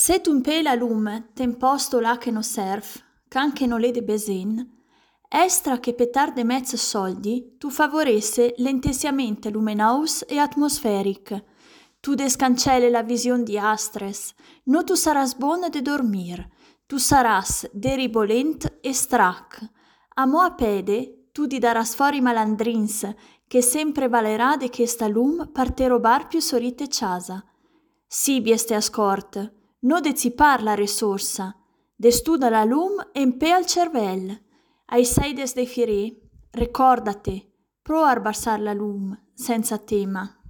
Se tu un pe la lume ten posto là che no serv, canche no l'è de besin, estra che petar de mezzo soldi, tu favoresse l'intesiamente luminaus e atmosferic. Tu descancelle la vision di astres, no tu saras bona de dormir, tu saras deribolent e strac. A mo a pede, tu di daras fori malandrins, che sempre valerà de che sta lum parte robar più sorite casa. Si bieste ascort, no de zipar la risorsa, de studa la lum en pe al cervel. Ai seides de firè, ricordate, pro arbassar la lum, senza tema.